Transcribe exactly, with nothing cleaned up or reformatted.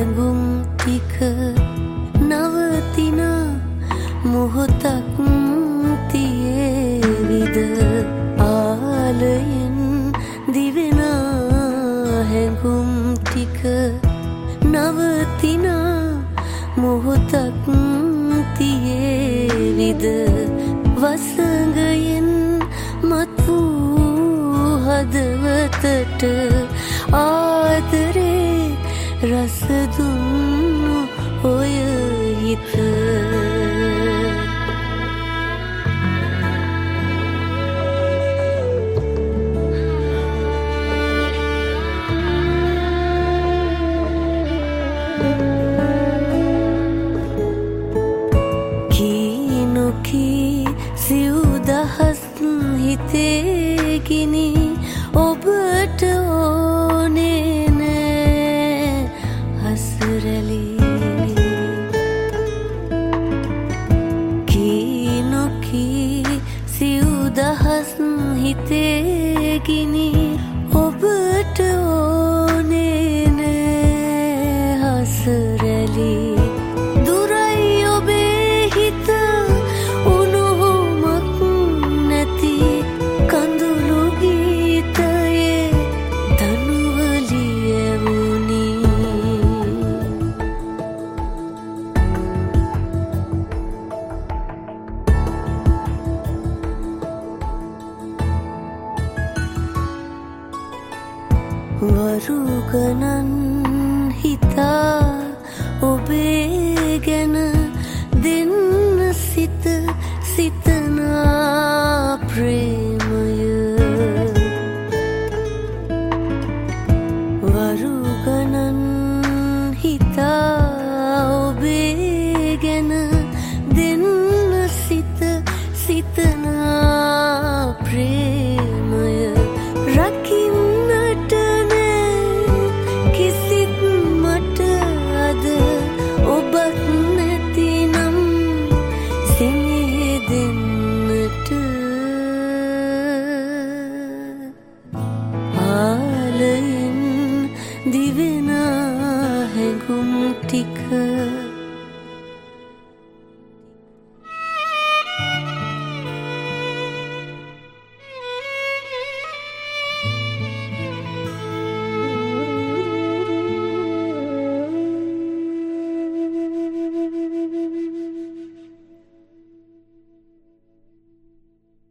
හැඟුම් ටික නවතින මොහොතක් තියේවිද ආලයෙන් දිවෙන හැඟුම් ටික නවතින මොහොතක් තියේවිද වසඟයෙන් මත් වූ හදවතට ආදරේ රස දුන්නු ඔය හිත සිව්දහස් හිතේ ගිනි ඔබට ඕනේ නෑ හසරැලි කීනොකී සිව්දහස් හිතේ ගිනි ඔබට ඕනේ නෑ හසරැලි වරුගණන් හිතා ඔබේ ගැන දෙන්න සිත සිතනා ප්‍රේමය වරුගණන් හිතා ඔබේ ගැන දෙන්න සිත සිතනා ප්‍රේමය රකින්නට ආලයෙන් දිවෙන හැඟුම් ටික